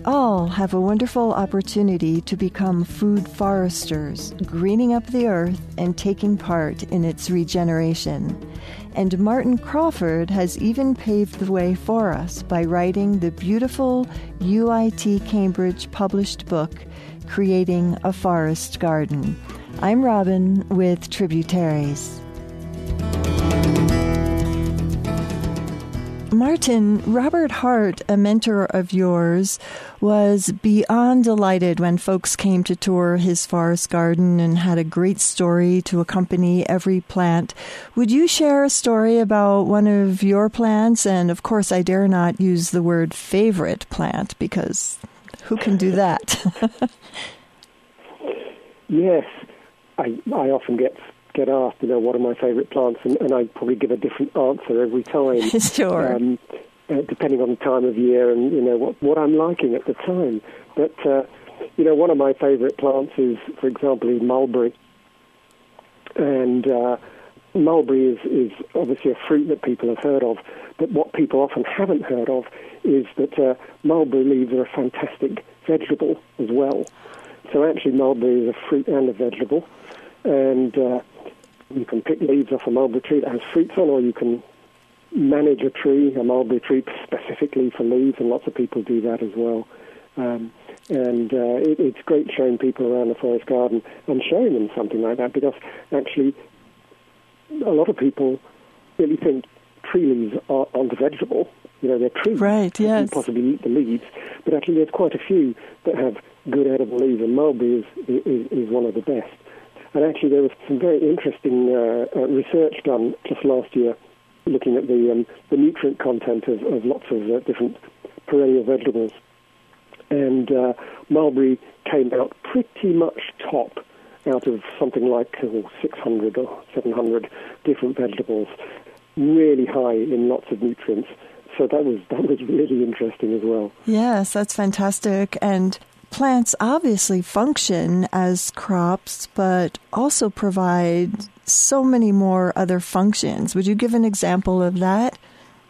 all have a wonderful opportunity to become food foresters, greening up the earth and taking part in its regeneration. And Martin Crawford has even paved the way for us by writing the beautiful UIT Cambridge published book, Creating a Forest Garden. I'm Robin with Tributaries. Martin, Robert Hart, a mentor of yours, was beyond delighted when folks came to tour his forest garden and had a great story to accompany every plant. Would you share a story about one of your plants? And of course, I dare not use the word favorite plant because who can do that? Yes, I often get asked, what are my favourite plants, and I probably give a different answer every time. Sure. Depending on the time of year and, what I'm liking at the time. But, one of my favourite plants is, for example, mulberry. And mulberry is obviously a fruit that people have heard of, but what people often haven't heard of is that mulberry leaves are a fantastic vegetable as well. So actually mulberry is a fruit and a vegetable. And you can pick leaves off a mulberry tree that has fruits on, or you can manage a mulberry tree specifically for leaves, and lots of people do that as well. It's great showing people around the forest garden and showing them something like that, because actually a lot of people really think tree leaves aren't a vegetable. They're trees. Right, yes. You can possibly eat the leaves, but actually there's quite a few that have good edible leaves, and mulberry is one of the best. And actually, there was some very interesting research done just last year, looking at the nutrient content of lots of different perennial vegetables. And mulberry came out pretty much top out of something like 600 or 700 different vegetables, really high in lots of nutrients. So that was really interesting as well. Yes, that's fantastic. And plants obviously function as crops, but also provide so many more other functions. Would you give an example of that?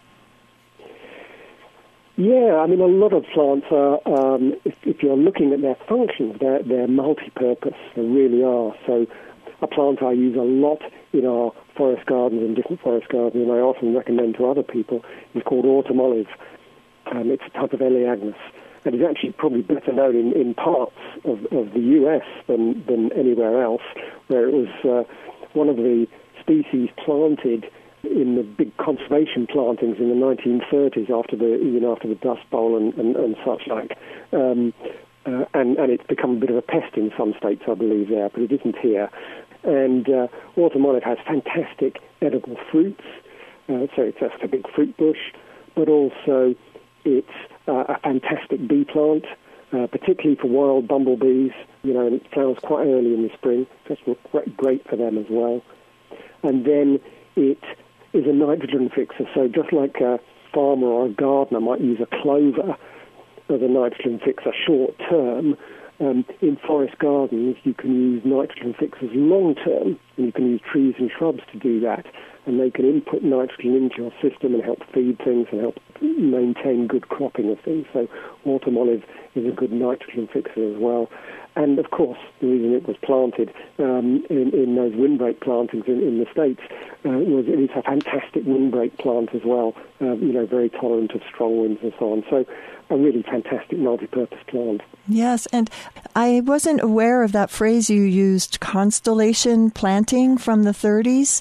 Yeah, a lot of plants are, if you're looking at their functions, they're multi-purpose. They really are. So a plant I use a lot in our forest gardens and different forest gardens, and I often recommend to other people, is called autumn olive. It's a type of Elaeagnus. And it's actually probably better known in parts of the US than anywhere else, where it was one of the species planted in the big conservation plantings in the 1930s after the Dust Bowl and such like. And it's become a bit of a pest in some states, I believe, there, but it isn't here. And autumn olive has fantastic edible fruits, so it's a big fruit bush, but also it's a fantastic bee plant, particularly for wild bumblebees, and it flowers quite early in the spring, so it's great for them as well. And then it is a nitrogen fixer, so just like a farmer or a gardener might use a clover as a nitrogen fixer short term, in forest gardens you can use nitrogen fixers long term, and you can use trees and shrubs to do that. And they can input nitrogen into your system and help feed things and help maintain good cropping of things. So autumn olive is a good nitrogen fixer as well. And, of course, the reason it was planted in those windbreak plantings in the States was it is a fantastic windbreak plant as well, very tolerant of strong winds and so on. So a really fantastic multi-purpose plant. Yes, and I wasn't aware of that phrase you used, constellation planting from the 30s.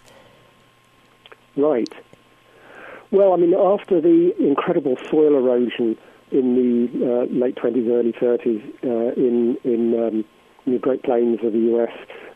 Right. Well, after the incredible soil erosion in the late 20s, early 30s in the Great Plains of the U.S.,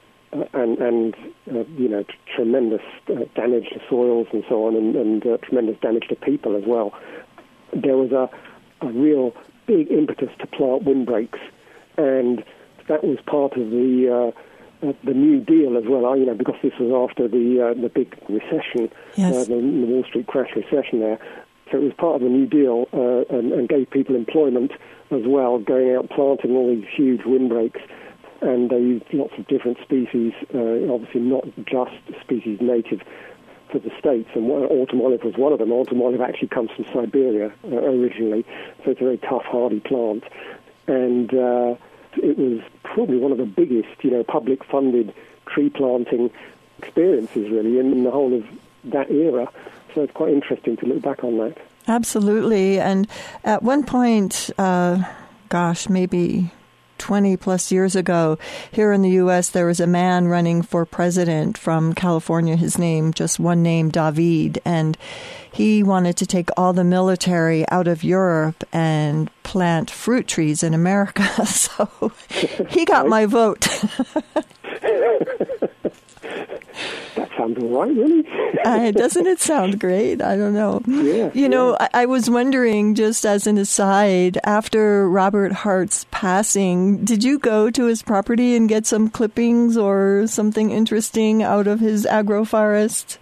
and tremendous damage to soils and so on, and tremendous damage to people as well, there was a real big impetus to plant windbreaks, and that was part of the New Deal as well, because this was after the big recession, yes. The Wall Street crash recession there. So it was part of the New Deal and gave people employment as well, going out planting all these huge windbreaks. And they used lots of different species, obviously not just species native for the States, and autumn olive was one of them. Autumn olive actually comes from Siberia originally, so it's a very tough, hardy plant. And it was probably one of the biggest, public-funded tree planting experiences, really, in the whole of that era. So it's quite interesting to look back on that. Absolutely. And at one point, maybe 20 plus years ago, here in the U.S., there was a man running for president from California. His name, just one name, David. And he wanted to take all the military out of Europe and plant fruit trees in America. So he got my vote. That sounds all right, really. Doesn't it sound great? I don't know. Yeah, I was wondering, just as an aside, after Robert Hart's passing, did you go to his property and get some clippings or something interesting out of his agroforest?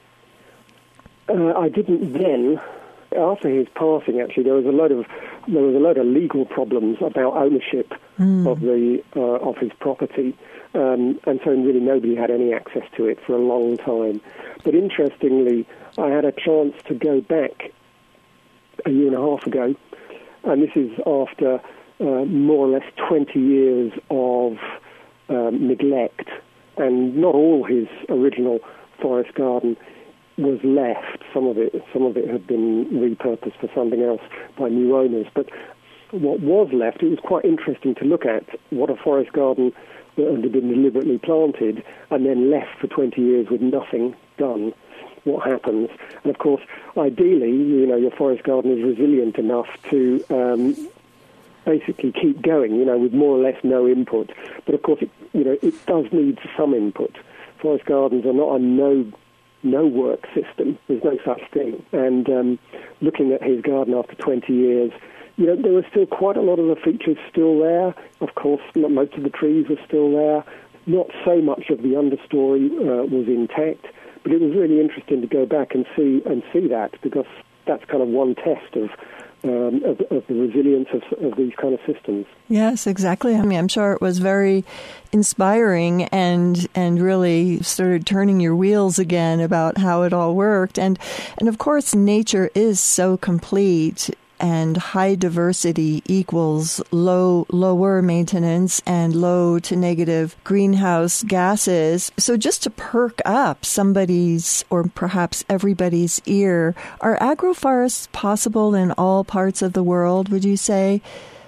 I didn't then. After his passing, actually, there was a load of legal problems about ownership of his property. And so really nobody had any access to it for a long time. But interestingly, I had a chance to go back a year and a half ago, and this is after more or less 20 years of neglect, and not all his original forest garden was left. Some of it had been repurposed for something else by new owners. But what was left, it was quite interesting to look at what a forest garden that had been deliberately planted and then left for 20 years with nothing done. What happens? And of course, ideally, your forest garden is resilient enough to basically keep going, with more or less no input. But of course, it does need some input. Forest gardens are not a no work system. There's no such thing. And looking at his garden after 20 years, there were still quite a lot of the features still there. Of course, most of the trees were still there. Not so much of the understory was intact, but it was really interesting to go back and see that, because that's kind of one test of the resilience of these kind of systems. Yes, exactly. I mean, I'm sure it was very inspiring and really started turning your wheels again about how it all worked. And of course, nature is so complete. And high diversity equals lower maintenance and low to negative greenhouse gases. So just to perk up somebody's or perhaps everybody's ear, are agroforests possible in all parts of the world, would you say?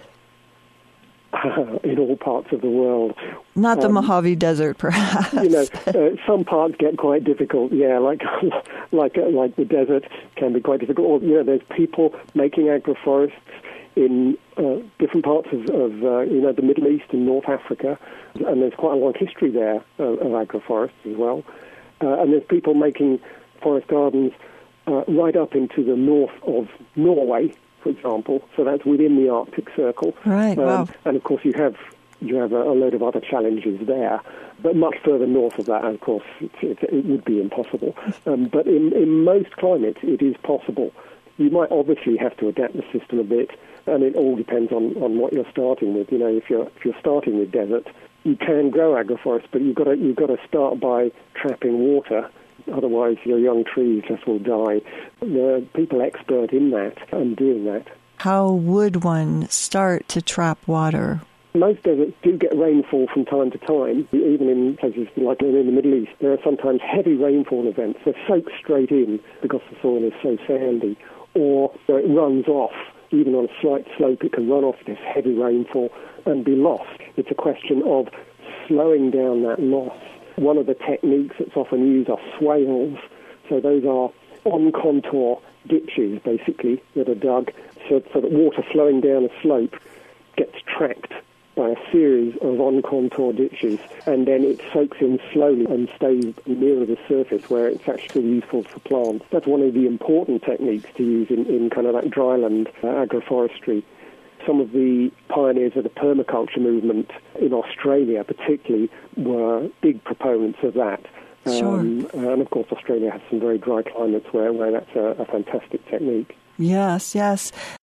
In all parts of the world. Not the Mojave Desert, perhaps. Some parts get quite difficult. Yeah, like the desert can be quite difficult. Or, there's people making agroforests in different parts of the Middle East and North Africa, and there's quite a long history there of agroforests as well. And there's people making forest gardens right up into the north of Norway, for example, so that's within the Arctic Circle. Right, wow. And of course you have a load of other challenges there, but much further north of that, of course, it would be impossible. But in most climates, it is possible. You might obviously have to adapt the system a bit, and it all depends on what you're starting with. If you're starting with desert, you can grow agroforest, but you've got to start by trapping water. Otherwise, your young trees just will die. There are people expert in that and doing that. How would one start to trap water? Most deserts do get rainfall from time to time, even in places like in the Middle East. There are sometimes heavy rainfall events. They soak straight in because the soil is so sandy, or it runs off. Even on a slight slope, it can run off this heavy rainfall and be lost. It's a question of slowing down that loss. One of the techniques that's often used are swales. So those are on-contour ditches, basically, that are dug so that water flowing down a slope gets tracked by a series of on-contour ditches, and then it soaks in slowly and stays nearer the surface where it's actually useful for plants. That's one of the important techniques to use in kind of like dryland agroforestry. Some of the pioneers of the permaculture movement in Australia particularly were big proponents of that. Sure. And of course Australia has some very dry climates where that's a fantastic technique. Yes, yes.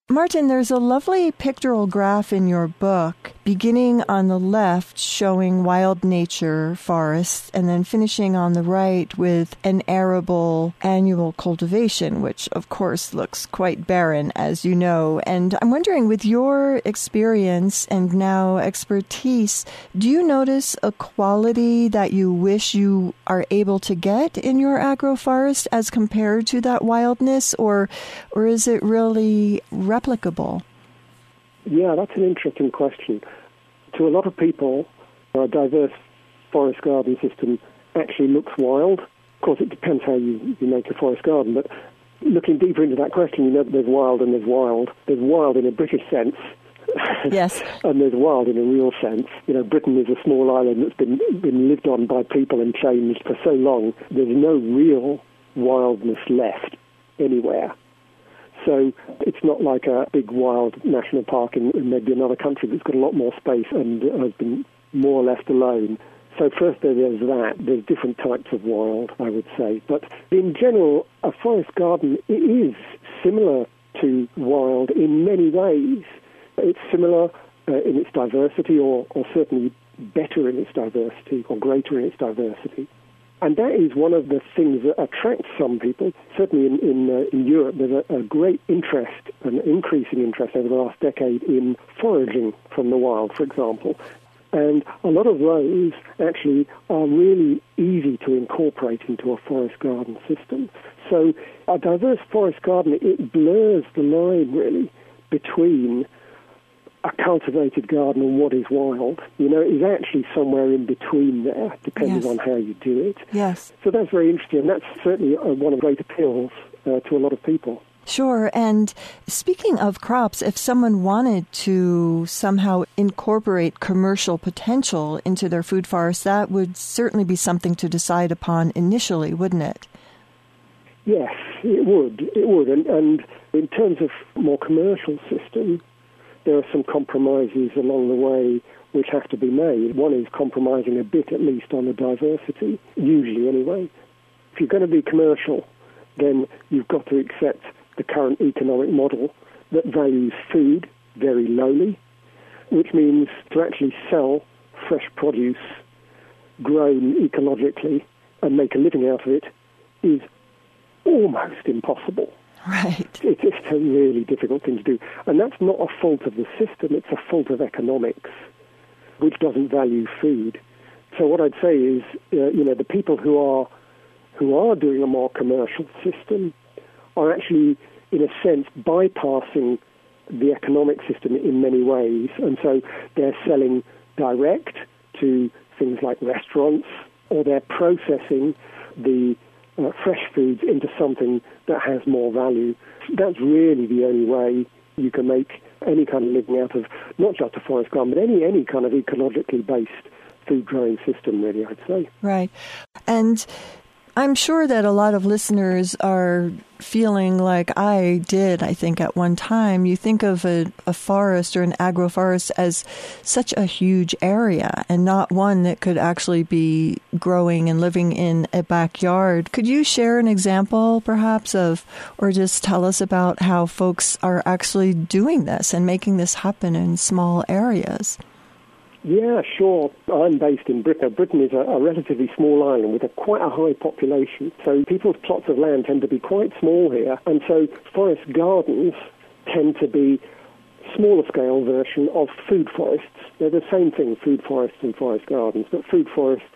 Martin, there's a lovely pictorial graph in your book, beginning on the left showing wild nature forests and then finishing on the right with an arable annual cultivation, which of course looks quite barren, as you know. And I'm wondering, with your experience and now expertise, do you notice a quality that you wish you are able to get in your agroforest as compared to that wildness, or is it really replicable? Yeah, that's an interesting question. To a lot of people, a diverse forest garden system actually looks wild. Of course, it depends how you make a forest garden, but looking deeper into that question, you know that there's wild and there's wild. There's wild in a British sense. Yes. And there's wild in a real sense. You know, Britain is a small island that's been lived on by people and changed for so long. There's no real wildness left anywhere. So it's not like a big wild national park in maybe another country that's got a lot more space and has been more or less alone. So first there's that. There's different types of wild, I would say. But in general, a forest garden is similar to wild in many ways. It's similar in its diversity, or certainly better in its diversity, or greater in its diversity. And that is one of the things that attracts some people. Certainly in Europe, there's a great interest, an increasing interest over the last decade in foraging from the wild, for example. And a lot of those actually are really easy to incorporate into a forest garden system. So a diverse forest garden, it blurs the line, really, between a cultivated garden and what is wild. You know, it is actually somewhere in between there, depending on how you do it. Yes. So that's very interesting, and that's certainly one of the great appeals to a lot of people. Sure. And speaking of crops, if someone wanted to somehow incorporate commercial potential into their food forest, that would certainly be something to decide upon initially, wouldn't it? Yes, it would. It would. And in terms of more commercial system, there are some compromises along the way which have to be made. One is compromising a bit, at least, on the diversity, usually anyway. If you're going to be commercial, then you've got to accept the current economic model that values food very lowly, which means to actually sell fresh produce grown ecologically and make a living out of it is almost impossible. Right. It's a really difficult thing to do. And that's not a fault of the system, it's a fault of economics, which doesn't value food. So what I'd say is, the people who are doing a more commercial system are actually, in a sense, bypassing the economic system in many ways. And so they're selling direct to things like restaurants, or they're processing the fresh foods into something that has more value. That's really the only way you can make any kind of living out of not just a forest garden, but any kind of ecologically based food growing system, really, I'd say. Right. And I'm sure that a lot of listeners are feeling like I did, I think, at one time. You think of a forest or an agroforest as such a huge area and not one that could actually be growing and living in a backyard. Could you share an example, perhaps, or just tell us about how folks are actually doing this and making this happen in small areas? Yeah, sure. I'm based in Britain. Britain is a relatively small island with quite a high population. So people's plots of land tend to be quite small here. And so forest gardens tend to be smaller scale version of food forests. They're the same thing, food forests and forest gardens. But food forests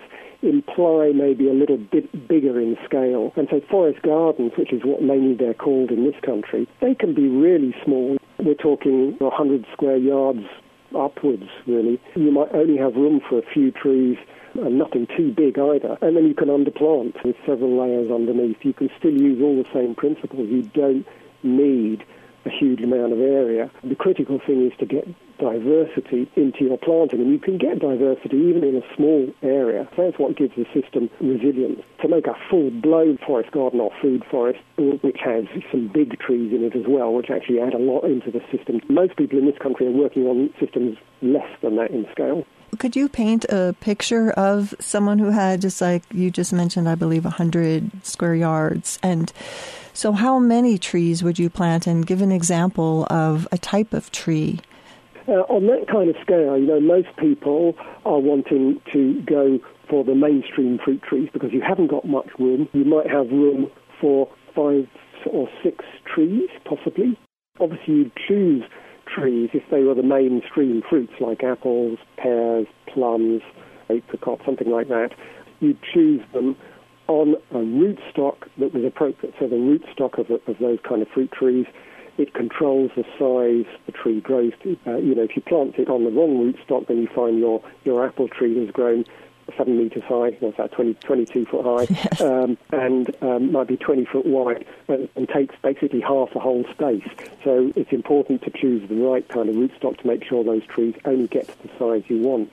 imply maybe a little bit bigger in scale. And so forest gardens, which is what mainly they're called in this country, they can be really small. We're talking 100 square yards upwards, really. You might only have room for a few trees and nothing too big either. And then you can underplant with several layers underneath. You can still use all the same principles. You don't need a huge amount of area. The critical thing is to get diversity into your planting, and you can get diversity even in a small area. So that's what gives the system resilience. To make a full-blown forest garden or food forest, which has some big trees in it as well, which actually add a lot into the system, most people in this country are working on systems less than that in scale. Could you paint a picture of someone who had, just like you just mentioned, I believe, 100 square yards, and So how many trees would you plant, and give an example of a type of tree? On that kind of scale, most people are wanting to go for the mainstream fruit trees because you haven't got much room. You might have room for 5 or 6 trees, possibly. Obviously, you'd choose trees if they were the mainstream fruits like apples, pears, plums, apricot, something like that. You'd choose them on a rootstock that was appropriate. So the rootstock of those kind of fruit trees, it controls the size the tree grows to. If you plant it on the wrong rootstock, then you find your apple tree has grown 7 meters high, what's that, 22 foot high, yes. and might be 20 foot wide, and takes basically half the whole space. So it's important to choose the right kind of rootstock to make sure those trees only get to the size you want.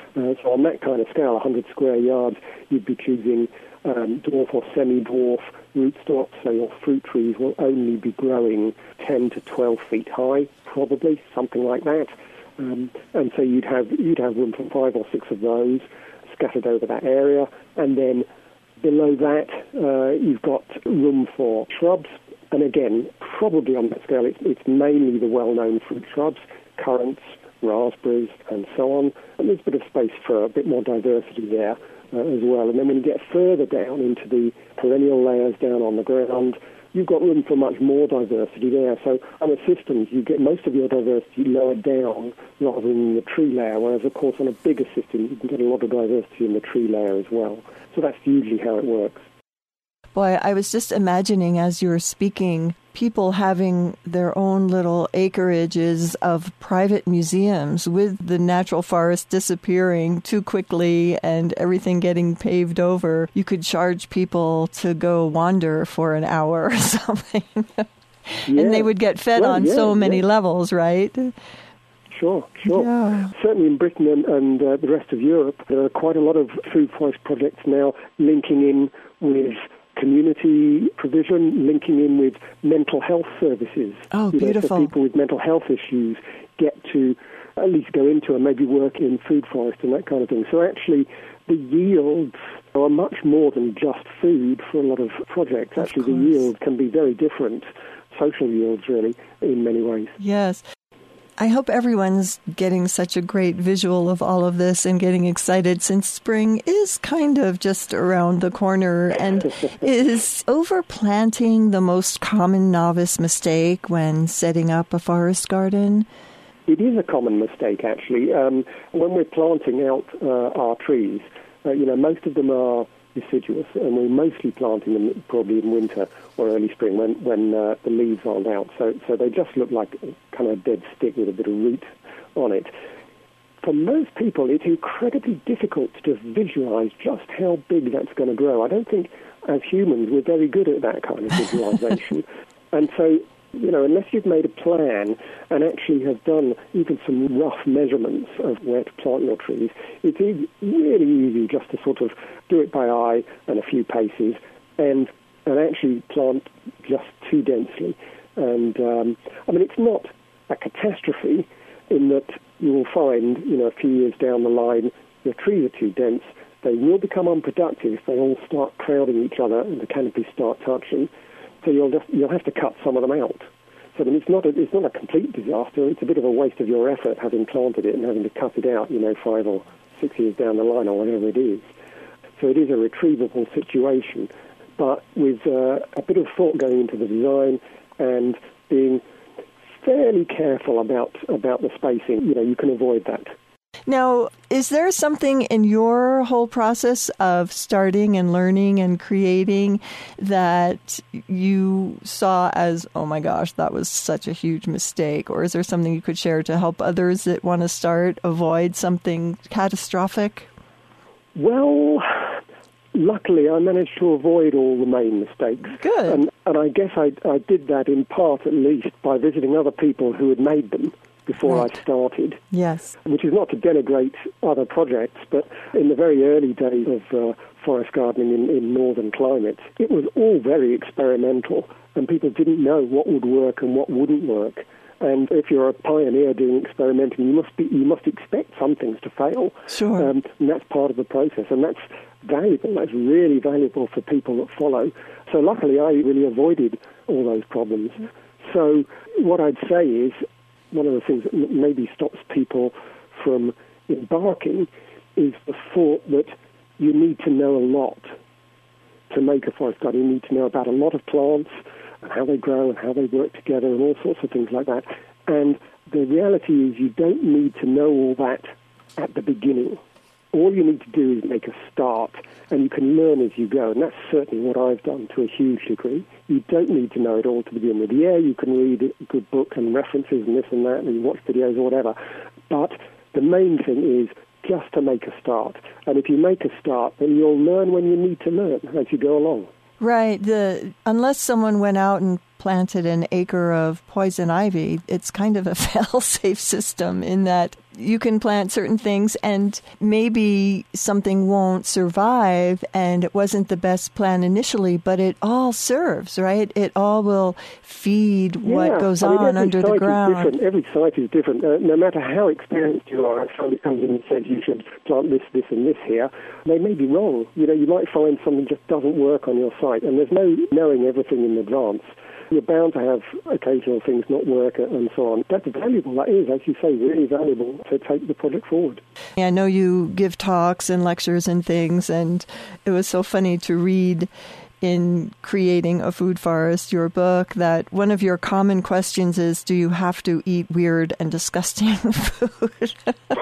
So on that kind of scale, 100 square yards, you'd be choosing dwarf or semi-dwarf rootstocks, so your fruit trees will only be growing 10 to 12 feet high, probably, something like that. And so you'd have room for 5 or 6 of those scattered over that area, and then below that you've got room for shrubs, and again, probably on that scale, it's mainly the well-known fruit shrubs, currants, raspberries, and so on, and there's a bit of space for a bit more diversity there as well. And then when you get further down into the perennial layers down on the ground, you've got room for much more diversity there. So on a system, you get most of your diversity lower down rather than in the tree layer, whereas, of course, on a bigger system, you can get a lot of diversity in the tree layer as well. So that's usually how it works. Boy, I was just imagining as you were speaking, people having their own little acreages of private museums with the natural forest disappearing too quickly and everything getting paved over. You could charge people to go wander for an hour or something. Yeah. And they would get fed on so many levels, right? Sure. Yeah. Certainly in Britain and the rest of Europe, there are quite a lot of food forest projects now linking in with community provision, linking in with mental health services. Oh, beautiful. So people with mental health issues get to at least go into and maybe work in food forest and that kind of thing. So actually, the yields are much more than just food for a lot of projects. Actually, the yield can be very different, social yields really, in many ways. Yes. I hope everyone's getting such a great visual of all of this and getting excited, since spring is kind of just around the corner. And is overplanting the most common novice mistake when setting up a forest garden? It is a common mistake, actually. When we're planting out our trees, most of them are deciduous, and we're mostly planting them probably in winter or early spring when the leaves aren't out. So they just look like kind of a dead stick with a bit of root on it. For most people, it's incredibly difficult to just visualize just how big that's going to grow. I don't think, as humans, we're very good at that kind of visualization. And so, unless you've made a plan and actually have done even some rough measurements of where to plant your trees, it's really easy just to sort of do it by eye and a few paces and actually plant just too densely. And, it's not a catastrophe in that you will find, a few years down the line, your trees are too dense. They will become unproductive if they all start crowding each other and the canopies start touching. So you'll have to cut some of them out. So it's not a complete disaster. It's a bit of a waste of your effort having planted it and having to cut it out, 5 or 6 years down the line or whatever it is. So it is a retrievable situation, but with a bit of thought going into the design and being fairly careful about the spacing, you can avoid that. Now, is there something in your whole process of starting and learning and creating that you saw as, oh my gosh, that was such a huge mistake? Or is there something you could share to help others that want to start avoid something catastrophic? Well, luckily I managed to avoid all the main mistakes. Good. And I guess I did that in part, at least, by visiting other people who had made them before I started. Yes. Which is not to denigrate other projects, but in the very early days of forest gardening in northern climates, it was all very experimental, and people didn't know what would work and what wouldn't work. And if you're a pioneer doing experimenting, you must expect some things to fail. Sure. And that's part of the process. And that's valuable. That's really valuable for people that follow. So luckily, I really avoided all those problems. So what I'd say is one of the things that maybe stops people from embarking is the thought that you need to know a lot to make a forest garden. You need to know about a lot of plants and how they grow and how they work together and all sorts of things like that. And the reality is you don't need to know all that at the beginning. All you need to do is make a start, and you can learn as you go. And that's certainly what I've done to a huge degree. You don't need to know it all to begin with. Yeah, you can read a good book and references and this and that, and you watch videos or whatever. But the main thing is just to make a start. And if you make a start, then you'll learn when you need to learn as you go along. Right. Unless someone went out and planted an acre of poison ivy, it's kind of a fail-safe system in that you can plant certain things and maybe something won't survive and it wasn't the best plan initially, but it all serves, right? It all will feed what goes on under the ground. Every site is different. No matter how experienced you are, if somebody comes in and says you should plant this, this and this here, they may be wrong. You know, you might find something just doesn't work on your site, and there's no knowing everything in advance. You're bound to have occasional things not work and so on. That's valuable. That is, as you say, really valuable to take the project forward. I know you give talks and lectures and things, and it was so funny to read in Creating a Food Forest, your book, that one of your common questions is, do you have to eat weird and disgusting food?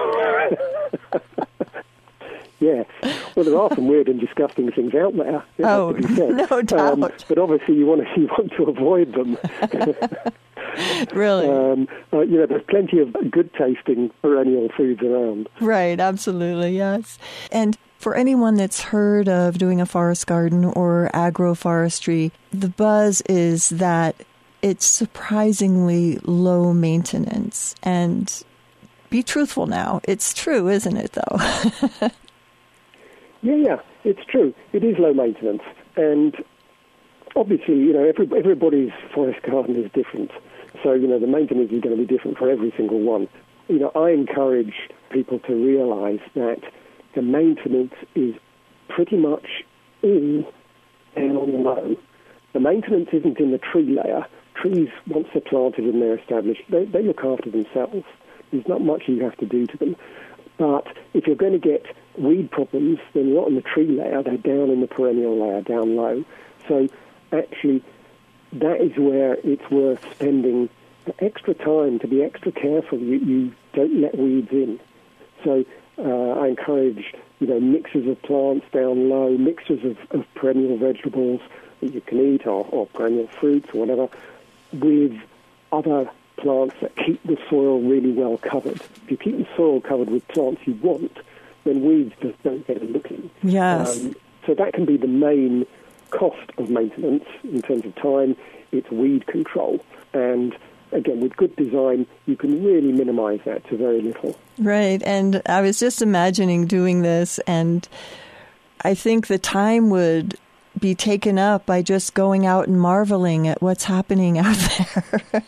Yeah. Well, there are some weird and disgusting things out there. Oh, no doubt. But obviously you want to avoid them. Really? There's plenty of good-tasting perennial foods around. Right, absolutely, yes. And for anyone that's heard of doing a forest garden or agroforestry, the buzz is that it's surprisingly low maintenance. And be truthful now. It's true, isn't it, though? Yeah, it's true. It is low maintenance. And obviously, everybody's forest garden is different. So, the maintenance is going to be different for every single one. I encourage people to realize that the maintenance is pretty much all down low. The maintenance isn't in the tree layer. Trees, once they're planted and they're established, they look after themselves. There's not much you have to do to them. But if you're going to get weed problems, then they're not in the tree layer, they're down in the perennial layer, down low. So actually, that is where it's worth spending extra time to be extra careful. You don't let weeds in. So I encourage, mixes of plants down low, mixtures of perennial vegetables that you can eat or perennial fruits or whatever, with other plants that keep the soil really well covered. If you keep the soil covered with plants you want, then weeds just don't get a look in. Yes. So that can be the main cost of maintenance in terms of time. It's weed control. And again, with good design, you can really minimize that to very little. Right. And I was just imagining doing this, and I think the time would be taken up by just going out and marveling at what's happening out there.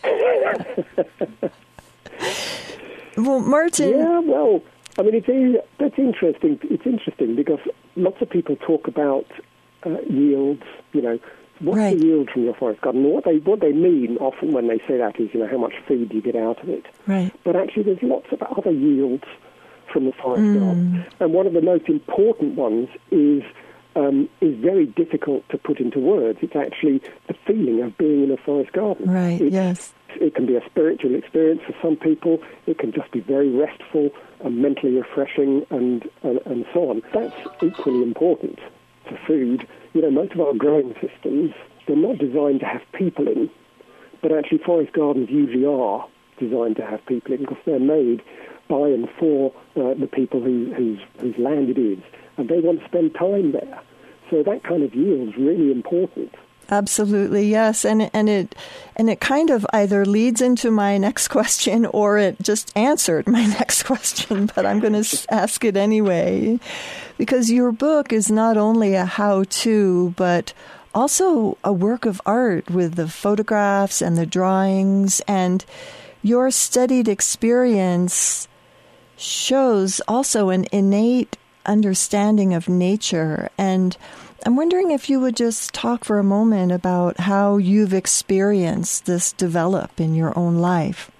Well, Martin. Yeah, well, I mean, that's interesting. It's interesting because lots of people talk about yields. What's right. the yield from your forest garden? What they mean often when they say that is, how much feed you get out of it. Right. But actually, there's lots of other yields from the forest garden, and one of the most important ones is very difficult to put into words. It's actually the feeling of being in a forest garden. Right. Yes. It can be a spiritual experience for some people. It can just be very restful and mentally refreshing and so on. That's equally important to food. Most of our growing systems, they're not designed to have people in, but actually forest gardens usually are designed to have people in because they're made by and for the people whose land it is, and they want to spend time there. So that kind of yield is really important. Absolutely, yes. And it kind of either leads into my next question or it just answered my next question, but I'm going to ask it anyway. Because your book is not only a how-to, but also a work of art with the photographs and the drawings. And your studied experience shows also an innate understanding of nature. And I'm wondering if you would just talk for a moment about how you've experienced this develop in your own life.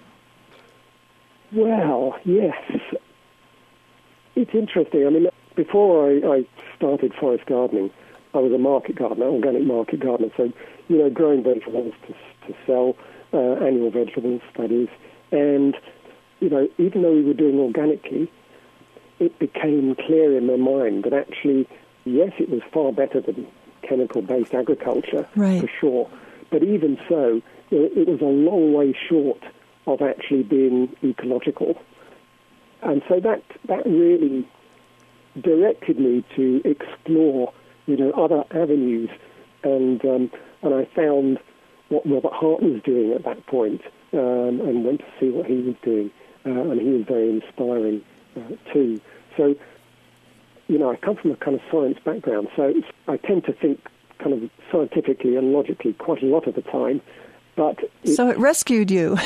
Well, yes. It's interesting. I mean, before I started forest gardening, I was a market gardener, organic market gardener. So, growing vegetables to sell, annual vegetables, that is. And, even though we were doing organically, it became clear in my mind that actually, yes, it was far better than chemical-based agriculture, right, for sure. But even so, it was a long way short of actually being ecological. And so that really directed me to explore, other avenues. And I found what Robert Hart was doing at that point, and went to see what he was doing. And he was very inspiring too. So, I come from a kind of science background, so I tend to think kind of scientifically and logically quite a lot of the time. But so it rescued you.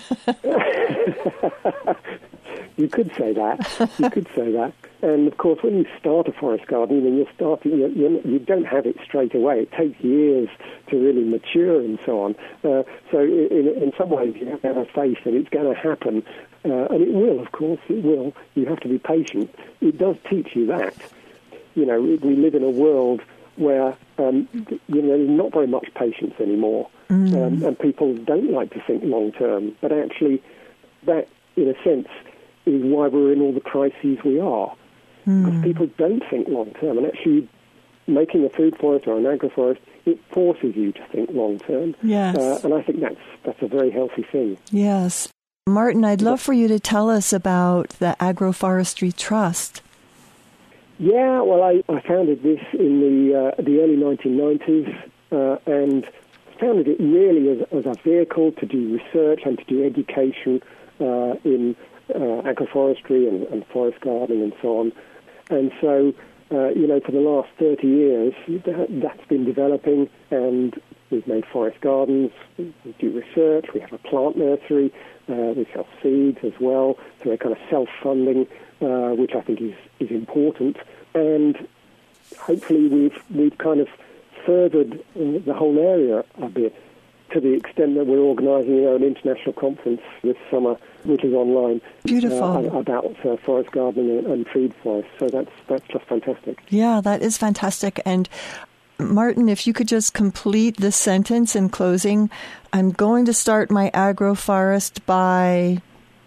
You could say that. And of course, when you start a forest garden, you don't have it straight away. It takes years to really mature and so on. So in some ways, you have to have faith that it's going to happen. And it will, of course, it will. You have to be patient. It does teach you that. We live in a world where, there's not very much patience anymore. And people don't like to think long term. But actually, that, in a sense, is why we're in all the crises we are. Because people don't think long term. And actually, making a food forest or an agroforest, it forces you to think long term. Yes. And I think that's a very healthy thing. Yes. Martin, I'd love for you to tell us about the Agroforestry Trust. Yeah, well, I founded this in the early 1990s and founded it really as a vehicle to do research and to do education in agroforestry and forest gardening and so on. And so, for the last 30 years, that's been developing, and we've made forest gardens, we do research, we have a plant nursery, we sell seeds as well, so we're kind of self-funding, which I think is important. And hopefully we've kind of furthered the whole area a bit, to the extent that we're organising an international conference this summer, which is online. Beautiful. About forest gardening and treed forests. So that's just fantastic. Yeah, that is fantastic. And Martin, if you could just complete the sentence in closing, I'm going to start my agroforest by...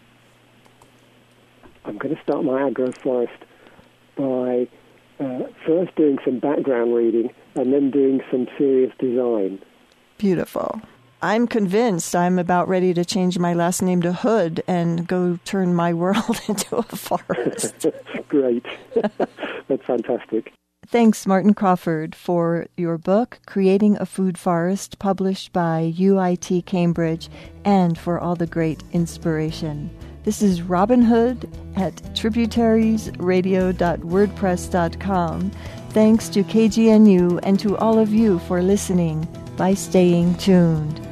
I'm going to start my agroforest by first doing some background reading and then doing some serious design. Beautiful. I'm convinced I'm about ready to change my last name to Hood and go turn my world into a forest. Great. That's fantastic. Thanks, Martin Crawford, for your book, Creating a Food Forest, published by UIT Cambridge, and for all the great inspiration. This is Robin Hood at tributariesradio.wordpress.com. Thanks to KGNU and to all of you for listening by staying tuned.